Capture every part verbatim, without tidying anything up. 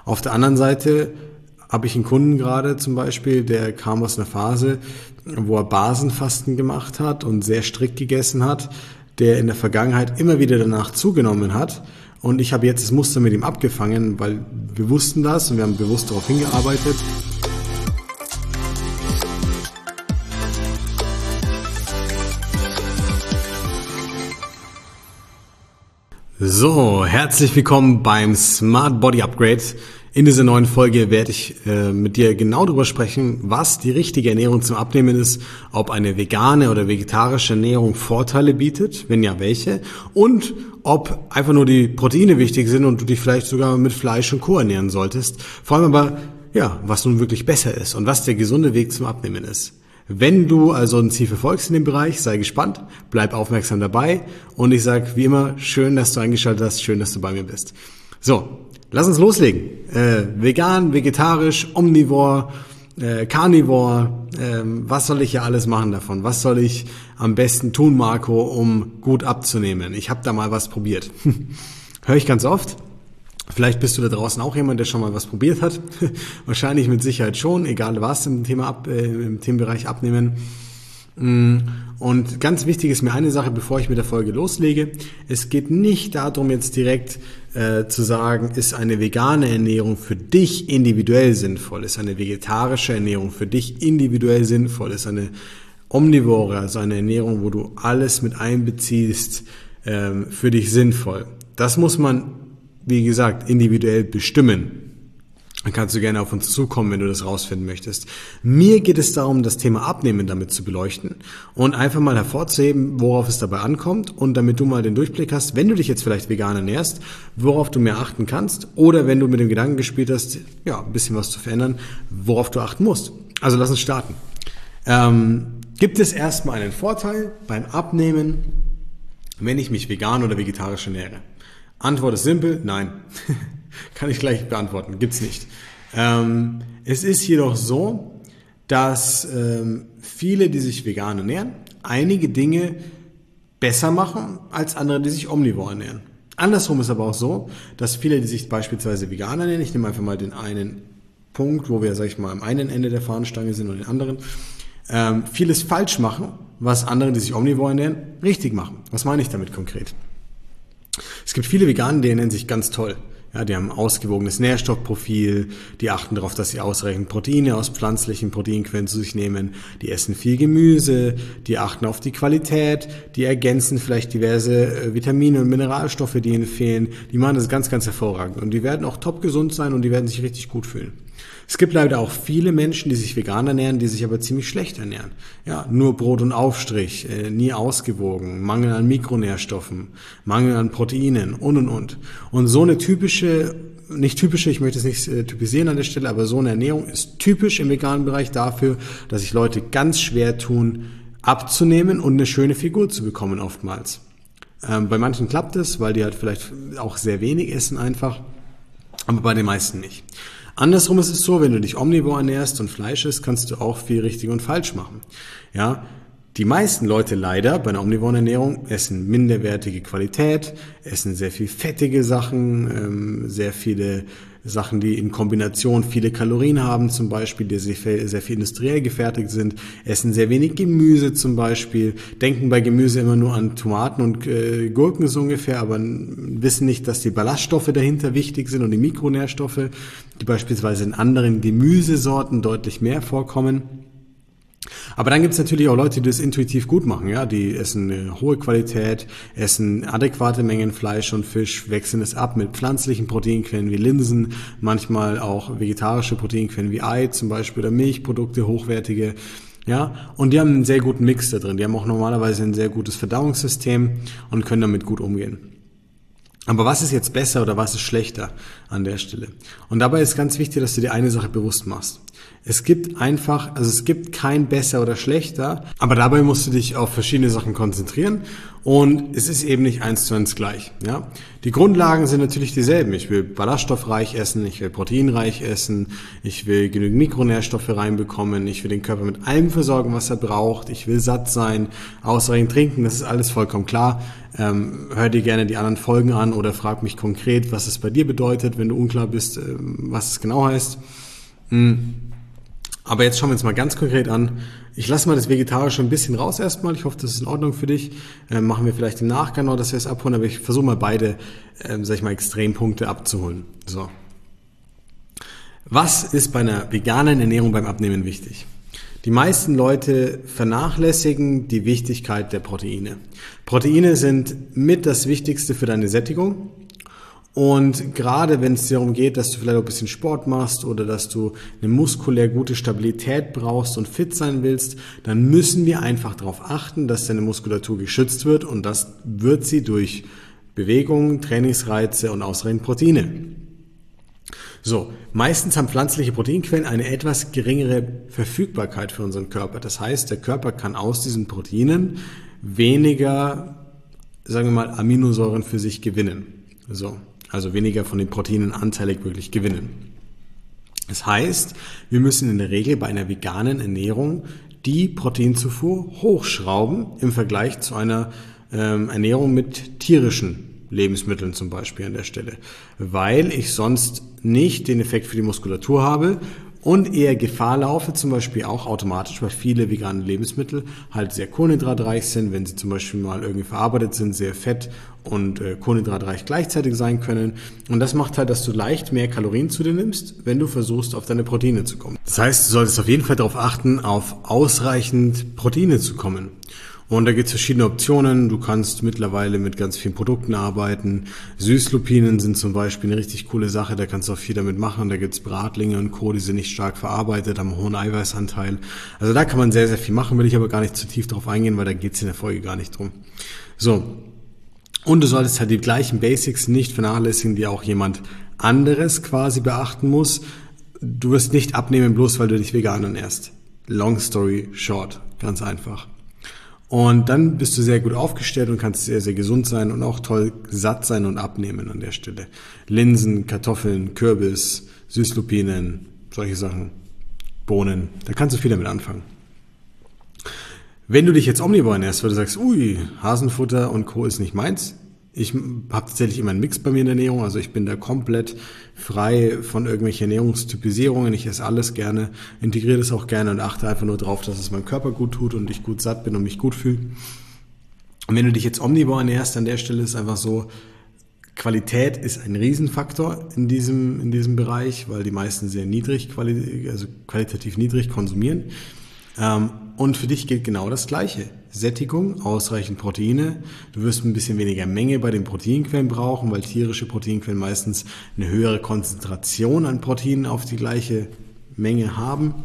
Auf der anderen Seite habe ich einen Kunden gerade zum Beispiel, der kam aus einer Phase, wo er Basenfasten gemacht hat und sehr strikt gegessen hat, der in der Vergangenheit immer wieder danach zugenommen hat. Und ich habe jetzt das Muster mit ihm abgefangen, weil wir wussten das und wir haben bewusst darauf hingearbeitet. So, herzlich willkommen beim Smart Body Upgrade. In dieser neuen Folge werde ich äh, mit dir genau darüber sprechen, was die richtige Ernährung zum Abnehmen ist, ob eine vegane oder vegetarische Ernährung Vorteile bietet, wenn ja, welche, und ob einfach nur die Proteine wichtig sind und du dich vielleicht sogar mit Fleisch und Co. ernähren solltest. Vor allem aber, ja, was nun wirklich besser ist und was der gesunde Weg zum Abnehmen ist. Wenn du also ein Ziel verfolgst in dem Bereich, sei gespannt, bleib aufmerksam dabei und ich sage wie immer, schön, dass du eingeschaltet hast, schön, dass du bei mir bist. So, lass uns loslegen. Äh, vegan, vegetarisch, omnivor, äh, carnivor, äh, was soll ich hier alles machen davon? Was soll ich am besten tun, Marco, um gut abzunehmen? Ich habe da mal was probiert. Höre ich ganz oft. Vielleicht bist du da draußen auch jemand, der schon mal was probiert hat. Wahrscheinlich mit Sicherheit schon, egal was im Thema ab, äh, im Themenbereich Abnehmen. Und ganz wichtig ist mir eine Sache, bevor ich mit der Folge loslege. Es geht nicht darum, jetzt direkt äh, zu sagen, ist eine vegane Ernährung für dich individuell sinnvoll? Ist eine vegetarische Ernährung für dich individuell sinnvoll? Ist eine omnivore, also eine Ernährung, wo du alles mit einbeziehst, ähm, für dich sinnvoll? Das muss man, wie gesagt, individuell bestimmen. Dann kannst du gerne auf uns zukommen, wenn du das rausfinden möchtest. Mir geht es darum, das Thema Abnehmen damit zu beleuchten und einfach mal hervorzuheben, worauf es dabei ankommt und damit du mal den Durchblick hast, wenn du dich jetzt vielleicht vegan ernährst, worauf du mehr achten kannst oder wenn du mit dem Gedanken gespielt hast, ja, ein bisschen was zu verändern, worauf du achten musst. Also lass uns starten. Ähm, gibt es erstmal einen Vorteil beim Abnehmen, wenn ich mich vegan oder vegetarisch ernähre? Antwort ist simpel, nein. Kann ich gleich beantworten, gibt's nicht. Ähm, es ist jedoch so, dass ähm, viele, die sich vegan ernähren, einige Dinge besser machen als andere, die sich omnivor ernähren. Andersrum ist aber auch so, dass viele, die sich beispielsweise vegan ernähren, ich nehme einfach mal den einen Punkt, wo wir, sag ich mal, am einen Ende der Fahnenstange sind und den anderen, ähm, vieles falsch machen, was andere, die sich omnivor ernähren, richtig machen. Was meine ich damit konkret? Es gibt viele Veganer, die ernähren sich ganz toll. Ja, die haben ein ausgewogenes Nährstoffprofil, die achten darauf, dass sie ausreichend Proteine aus pflanzlichen Proteinquellen zu sich nehmen, die essen viel Gemüse, die achten auf die Qualität, die ergänzen vielleicht diverse Vitamine und Mineralstoffe, die ihnen fehlen. Die machen das ganz, ganz hervorragend und die werden auch top gesund sein und die werden sich richtig gut fühlen. Es gibt leider auch viele Menschen, die sich vegan ernähren, die sich aber ziemlich schlecht ernähren. Ja, nur Brot und Aufstrich, äh, nie ausgewogen, Mangel an Mikronährstoffen, Mangel an Proteinen und und und. Und so eine typische, nicht typische, ich möchte es nicht äh, typisieren an der Stelle, aber so eine Ernährung ist typisch im veganen Bereich dafür, dass sich Leute ganz schwer tun, abzunehmen und eine schöne Figur zu bekommen oftmals. Ähm, bei manchen klappt es, weil die halt vielleicht auch sehr wenig essen einfach, aber bei den meisten nicht. Andersrum ist es so, wenn du dich omnivor ernährst und Fleisch isst, kannst du auch viel richtig und falsch machen. Ja, die meisten Leute leider bei einer omnivoren Ernährung essen minderwertige Qualität, essen sehr viel fettige Sachen, ähm, sehr viele Sachen, die in Kombination viele Kalorien haben zum Beispiel, die sehr viel, sehr viel industriell gefertigt sind, essen sehr wenig Gemüse zum Beispiel, denken bei Gemüse immer nur an Tomaten und äh, Gurken so ungefähr, aber wissen nicht, dass die Ballaststoffe dahinter wichtig sind und die Mikronährstoffe, die beispielsweise in anderen Gemüsesorten deutlich mehr vorkommen. Aber dann gibt es natürlich auch Leute, die das intuitiv gut machen, ja, die essen eine hohe Qualität, essen adäquate Mengen Fleisch und Fisch, wechseln es ab mit pflanzlichen Proteinquellen wie Linsen, manchmal auch vegetarische Proteinquellen wie Ei zum Beispiel oder Milchprodukte, hochwertige, ja, und die haben einen sehr guten Mix da drin, die haben auch normalerweise ein sehr gutes Verdauungssystem und können damit gut umgehen. Aber was ist jetzt besser oder was ist schlechter an der Stelle? Und dabei ist ganz wichtig, dass du dir eine Sache bewusst machst. Es gibt einfach, also es gibt kein besser oder schlechter, aber dabei musst du dich auf verschiedene Sachen konzentrieren Und es ist eben nicht eins zu eins gleich. Ja? Die Grundlagen sind natürlich dieselben. Ich will ballaststoffreich essen, ich will proteinreich essen, ich will genügend Mikronährstoffe reinbekommen, ich will den Körper mit allem versorgen, was er braucht, ich will satt sein, ausreichend trinken, das ist alles vollkommen klar. Ähm, hör dir gerne die anderen Folgen an oder frag mich konkret, was es bei dir bedeutet, wenn du unklar bist, ähm, was es genau heißt. Mhm. Aber jetzt schauen wir uns mal ganz konkret an. Ich lasse mal das Vegetarische ein bisschen raus erstmal. Ich hoffe, das ist in Ordnung für dich. Ähm, machen wir vielleicht im Nachgang noch, dass wir es abholen, aber ich versuche mal beide, ähm, sag ich mal, Extrempunkte abzuholen. So. Was ist bei einer veganen Ernährung beim Abnehmen wichtig? Die meisten Leute vernachlässigen die Wichtigkeit der Proteine. Proteine sind mit das Wichtigste für deine Sättigung. Und gerade wenn es darum geht, dass du vielleicht auch ein bisschen Sport machst oder dass du eine muskulär gute Stabilität brauchst und fit sein willst, dann müssen wir einfach darauf achten, dass deine Muskulatur geschützt wird, und das wird sie durch Bewegung, Trainingsreize und ausreichend Proteine. So, meistens haben pflanzliche Proteinquellen eine etwas geringere Verfügbarkeit für unseren Körper. Das heißt, der Körper kann aus diesen Proteinen weniger, sagen wir mal, Aminosäuren für sich gewinnen. So, also weniger von den Proteinen anteilig wirklich gewinnen. Das heißt, wir müssen in der Regel bei einer veganen Ernährung die Proteinzufuhr hochschrauben im Vergleich zu einer ähm, Ernährung mit tierischen Lebensmitteln zum Beispiel an der Stelle, weil ich sonst nicht den Effekt für die Muskulatur habe und eher Gefahr laufe, zum Beispiel auch automatisch, weil viele vegane Lebensmittel halt sehr kohlenhydratreich sind, wenn sie zum Beispiel mal irgendwie verarbeitet sind, sehr fett und äh, kohlenhydratreich gleichzeitig sein können. Und das macht halt, dass du leicht mehr Kalorien zu dir nimmst, wenn du versuchst, auf deine Proteine zu kommen. Das heißt, du solltest auf jeden Fall darauf achten, auf ausreichend Proteine zu kommen. Und da gibt es verschiedene Optionen. Du kannst mittlerweile mit ganz vielen Produkten arbeiten. Süßlupinen sind zum Beispiel eine richtig coole Sache. Da kannst du auch viel damit machen. Da gibt es Bratlinge und Co., die sind nicht stark verarbeitet, haben einen hohen Eiweißanteil. Also da kann man sehr, sehr viel machen, will ich aber gar nicht zu tief drauf eingehen, weil da geht es in der Folge gar nicht drum. So. Und du solltest halt die gleichen Basics nicht vernachlässigen, die auch jemand anderes quasi beachten muss. Du wirst nicht abnehmen, bloß weil du dich vegan ernährst. Long story short. Ganz einfach. Und dann bist du sehr gut aufgestellt und kannst sehr, sehr gesund sein und auch toll satt sein und abnehmen an der Stelle. Linsen, Kartoffeln, Kürbis, Süßlupinen, solche Sachen, Bohnen, da kannst du viel damit anfangen. Wenn du dich jetzt omnivor ernährst, weil du sagst, ui, Hasenfutter und Co. ist nicht meins. Ich habe tatsächlich immer einen Mix bei mir in der Ernährung, also ich bin da komplett frei von irgendwelchen Ernährungstypisierungen. Ich esse alles gerne, integriere das auch gerne und achte einfach nur drauf, dass es meinem Körper gut tut und ich gut satt bin und mich gut fühle. Und wenn du dich jetzt omnivor ernährst, an der Stelle ist einfach so, Qualität ist ein Riesenfaktor in diesem, in diesem Bereich, weil die meisten sehr niedrig, also qualitativ niedrig konsumieren. Und für dich gilt genau das Gleiche. Sättigung, ausreichend Proteine. Du wirst ein bisschen weniger Menge bei den Proteinquellen brauchen, weil tierische Proteinquellen meistens eine höhere Konzentration an Proteinen auf die gleiche Menge haben.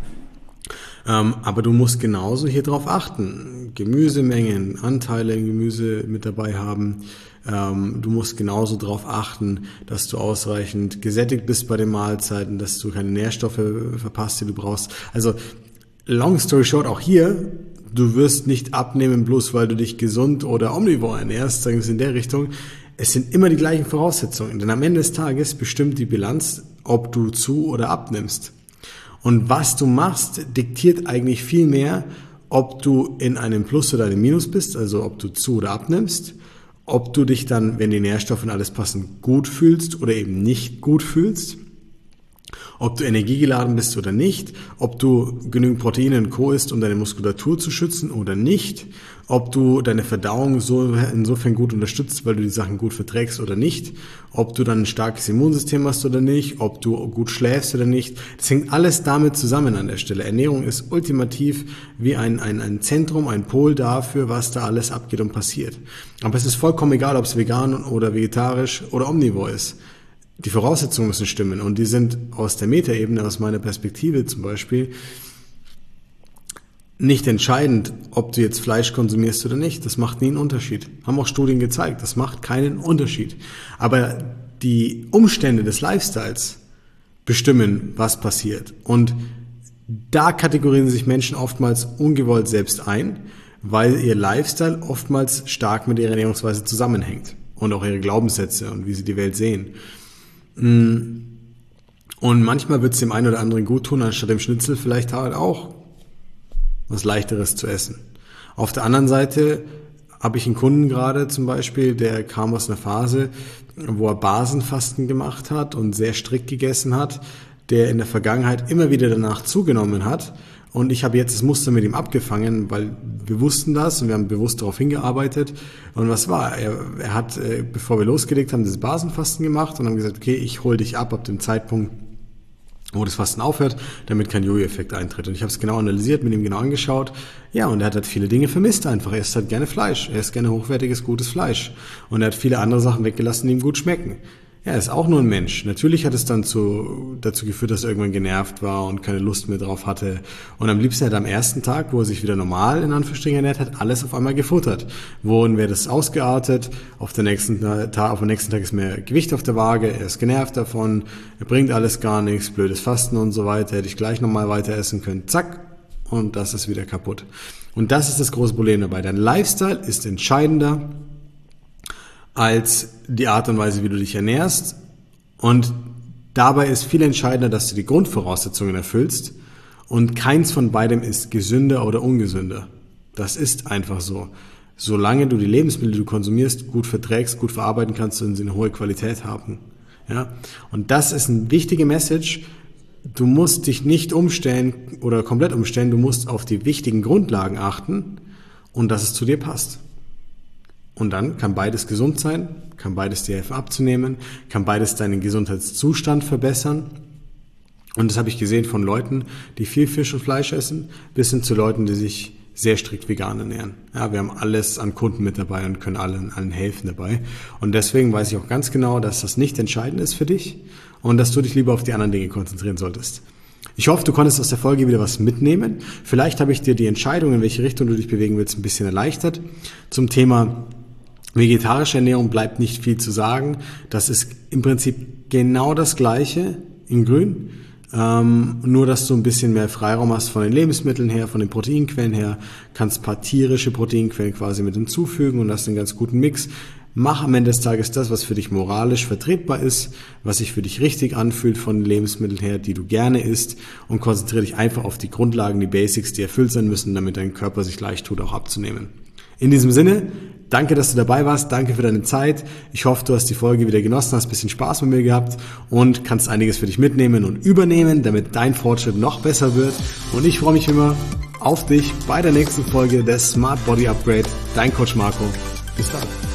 Ähm, aber du musst genauso hier drauf achten. Gemüsemengen, Anteile in Gemüse mit dabei haben. Ähm, du musst genauso darauf achten, dass du ausreichend gesättigt bist bei den Mahlzeiten, dass du keine Nährstoffe verpasst, die du brauchst. Also long story short, auch hier, du wirst nicht abnehmen, bloß weil du dich gesund oder omnivor ernährst, sagen wir es in der Richtung. Es sind immer die gleichen Voraussetzungen, denn am Ende des Tages bestimmt die Bilanz, ob du zu- oder abnimmst. Und was du machst, diktiert eigentlich viel mehr, ob du in einem Plus oder einem Minus bist, also ob du zu- oder abnimmst, ob du dich dann, wenn die Nährstoffe und alles passen, gut fühlst oder eben nicht gut fühlst, ob du energiegeladen bist oder nicht, ob du genügend Proteine und Co. isst, um deine Muskulatur zu schützen oder nicht, ob du deine Verdauung so insofern gut unterstützt, weil du die Sachen gut verträgst oder nicht, ob du dann ein starkes Immunsystem hast oder nicht, ob du gut schläfst oder nicht. Das hängt alles damit zusammen an der Stelle. Ernährung ist ultimativ wie ein, ein, ein Zentrum, ein Pol dafür, was da alles abgeht und passiert. Aber es ist vollkommen egal, ob es vegan oder vegetarisch oder omnivor ist. Die Voraussetzungen müssen stimmen und die sind aus der Metaebene, aus meiner Perspektive zum Beispiel, nicht entscheidend, ob du jetzt Fleisch konsumierst oder nicht. Das macht nie einen Unterschied. Haben auch Studien gezeigt, das macht keinen Unterschied. Aber die Umstände des Lifestyles bestimmen, was passiert. Und da kategorisieren sich Menschen oftmals ungewollt selbst ein, weil ihr Lifestyle oftmals stark mit ihrer Ernährungsweise zusammenhängt und auch ihre Glaubenssätze und wie sie die Welt sehen. Und manchmal wird es dem einen oder anderen gut tun, anstatt dem Schnitzel vielleicht halt auch was Leichteres zu essen. Auf der anderen Seite habe ich einen Kunden gerade zum Beispiel, der kam aus einer Phase, wo er Basenfasten gemacht hat und sehr strikt gegessen hat, der in der Vergangenheit immer wieder danach zugenommen hat. Und ich habe jetzt das Muster mit ihm abgefangen, weil wir wussten das und wir haben bewusst darauf hingearbeitet. Und was war? Er, er hat, bevor wir losgelegt haben, das Basenfasten gemacht und haben gesagt, okay, ich hole dich ab ab dem Zeitpunkt, wo das Fasten aufhört, damit kein Jojo-Effekt eintritt. Und ich habe es genau analysiert, mit ihm genau angeschaut. Ja, und er hat halt viele Dinge vermisst einfach. Er isst halt gerne Fleisch. Er isst gerne hochwertiges, gutes Fleisch. Und er hat viele andere Sachen weggelassen, die ihm gut schmecken. Ja, er ist auch nur ein Mensch. Natürlich hat es dann zu, dazu geführt, dass er irgendwann genervt war und keine Lust mehr drauf hatte. Und am liebsten hat er am ersten Tag, wo er sich wieder normal in Anführungsstrichen ernährt hat, alles auf einmal gefuttert. Wohin wäre das ausgeartet? Auf den nächsten Tag, auf den nächsten Tag ist mehr Gewicht auf der Waage. Er ist genervt davon. Er bringt alles gar nichts. Blödes Fasten und so weiter. Hätte ich gleich nochmal weiter essen können. Zack. Und das ist wieder kaputt. Und das ist das große Problem dabei. Dein Lifestyle ist entscheidender als die Art und Weise, wie du dich ernährst. Und dabei ist viel entscheidender, dass du die Grundvoraussetzungen erfüllst. Und keins von beidem ist gesünder oder ungesünder. Das ist einfach so. Solange du die Lebensmittel, die du konsumierst, gut verträgst, gut verarbeiten kannst und sie eine hohe Qualität haben. Ja? Und das ist eine wichtige Message. Du musst dich nicht umstellen oder komplett umstellen. Du musst auf die wichtigen Grundlagen achten und dass es zu dir passt. Und dann kann beides gesund sein, kann beides dir helfen abzunehmen, kann beides deinen Gesundheitszustand verbessern. Und das habe ich gesehen von Leuten, die viel Fisch und Fleisch essen, bis hin zu Leuten, die sich sehr strikt vegan ernähren. Ja, wir haben alles an Kunden mit dabei und können allen, allen helfen dabei. Und deswegen weiß ich auch ganz genau, dass das nicht entscheidend ist für dich und dass du dich lieber auf die anderen Dinge konzentrieren solltest. Ich hoffe, du konntest aus der Folge wieder was mitnehmen. Vielleicht habe ich dir die Entscheidung, in welche Richtung du dich bewegen willst, ein bisschen erleichtert. Zum Thema vegetarische Ernährung bleibt nicht viel zu sagen. Das ist im Prinzip genau das Gleiche in Grün. Ähm, nur, dass du ein bisschen mehr Freiraum hast von den Lebensmitteln her, von den Proteinquellen her. Kannst ein paar tierische Proteinquellen quasi mit hinzufügen und hast einen ganz guten Mix. Mach am Ende des Tages das, was für dich moralisch vertretbar ist, was sich für dich richtig anfühlt von den Lebensmitteln her, die du gerne isst, und konzentriere dich einfach auf die Grundlagen, die Basics, die erfüllt sein müssen, damit dein Körper sich leicht tut, auch abzunehmen. In diesem Sinne, danke, dass du dabei warst, danke für deine Zeit. Ich hoffe, du hast die Folge wieder genossen, hast ein bisschen Spaß mit mir gehabt und kannst einiges für dich mitnehmen und übernehmen, damit dein Fortschritt noch besser wird. Und ich freue mich immer auf dich bei der nächsten Folge des Smart Body Upgrade. Dein Coach Marco. Bis dann.